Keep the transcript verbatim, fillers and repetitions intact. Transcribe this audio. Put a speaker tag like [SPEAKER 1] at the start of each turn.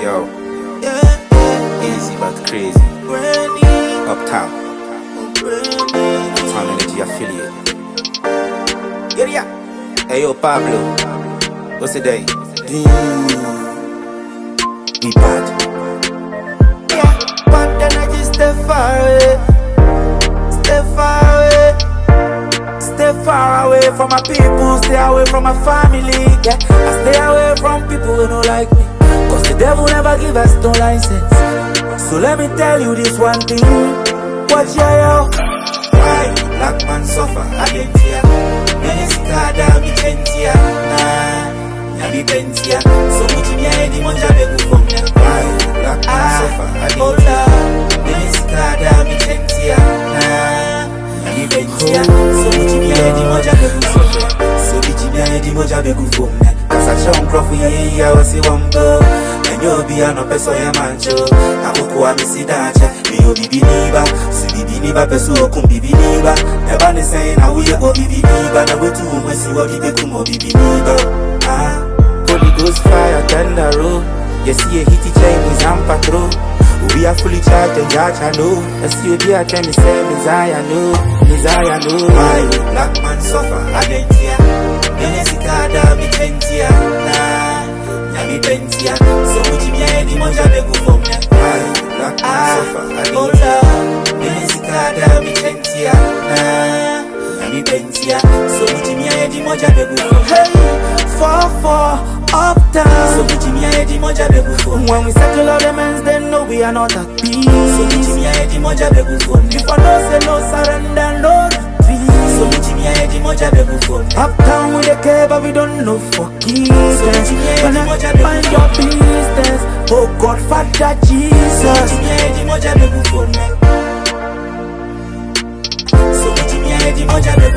[SPEAKER 1] Yo,
[SPEAKER 2] Yeah,
[SPEAKER 1] easy but crazy.
[SPEAKER 2] Granny,
[SPEAKER 1] Uptown,
[SPEAKER 2] Granny.
[SPEAKER 1] Uptown Energy affiliate. Yeah, yeah. Hey yo, Pablo, what's the day? We bad.
[SPEAKER 2] Yeah, but energy stay far away, stay far away, stay far away from my people, stay away from my family. Yeah, I stay away from people who don't like me, cause the devil never give us no license. So let me tell you this one thing, watch your yo. Why black man suffer? I didn't hear. Menesika mi pentia, nah, ya mi pentia. So much me I di monja begu from ya. Why black man suffer? I didn't hear. Menesika mi pentia, nah, ya mi pentia. So much me I di monja begu from ya. So much me I di monja begu from ya. Cause I show prof ye ya wasi wambo. And you be an opeso ya mancho. Akoko a misi dacha. Me yo bibi niba. Si bibi niba peso okum bibi niba. Eba ne say na uye go bibi niba. Na wetu umwesi wa bibi kumo bibi niba. Ah.
[SPEAKER 1] Holy Ghost fire, thunder roll. You see a hitty chain is on patrol. We are fully charged and judge I know. I see you be a tell me say Messiah no, Messiah no.
[SPEAKER 2] Why black man suffer? I didn't hear. Menesika da mi pentia. Nah, ya mi pentia. So much me I di monja begu from ya.
[SPEAKER 1] Why black man suffer? I
[SPEAKER 2] Oh
[SPEAKER 1] didn't
[SPEAKER 2] Lord, Menesika da mi pentia. Nah, ya mi pentia. So much me I di monja begu from ya. Hey, four four uptown. So much me I di monja begu from ya.
[SPEAKER 1] When we settle all the men's, then no we are not at peace.
[SPEAKER 2] So much me I di monja begu from ya.
[SPEAKER 1] If I don't say no surrender, no retreat.
[SPEAKER 2] So much me I di monja begu from ya.
[SPEAKER 1] Uptown with the care, but we don't know for keys.
[SPEAKER 2] So much me I
[SPEAKER 1] When
[SPEAKER 2] di
[SPEAKER 1] I
[SPEAKER 2] monja
[SPEAKER 1] mind
[SPEAKER 2] begu
[SPEAKER 1] your
[SPEAKER 2] from ya.
[SPEAKER 1] business, oh God, Father
[SPEAKER 2] So
[SPEAKER 1] Jesus.
[SPEAKER 2] much me I di monja begu from ya. So much me I di monja begu